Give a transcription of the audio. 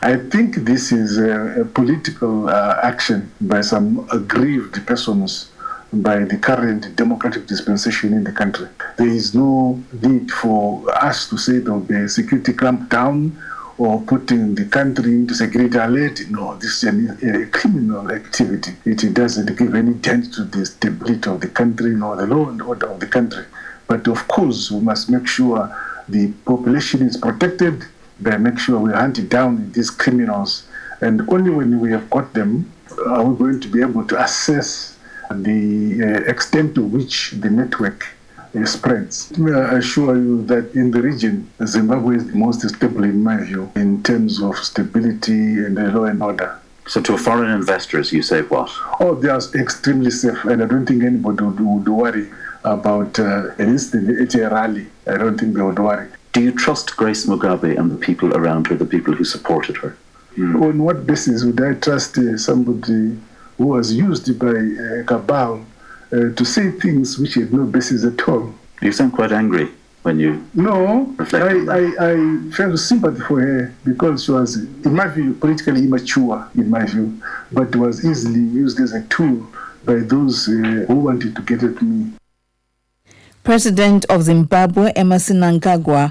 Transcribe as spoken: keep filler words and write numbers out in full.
I think this is a, a political uh, action by some aggrieved persons by the current democratic dispensation in the country. There is no need for us to say there will be a security clampdown or putting the country into security alert. No, this is a, a criminal activity. It doesn't give any dent to the stability of the country nor the law and order of the country. But of course, we must make sure the population is protected by make sure we hunt down these criminals. And only when we have got them are we going to be able to assess the uh, extent to which the network uh, spreads. I assure you that in the region, Zimbabwe is the most stable in my view in terms of stability and uh, law and order. So to foreign investors, you say what? Oh, they are extremely safe, and I don't think anybody would, would worry about, uh, at least at a rally, I don't think they would worry. Do you trust Grace Mugabe and the people around her, the people who supported her? Mm. On what basis would I trust uh, somebody who was used by uh, cabal uh, to say things which had no basis at all? You sound quite angry when you No, reflect I, on that. I, I felt sympathy for her because she was, in my view, politically immature, in my view, but was easily used as a tool by those uh, who wanted to get at me. President of Zimbabwe, Emmerson Mnangagwa,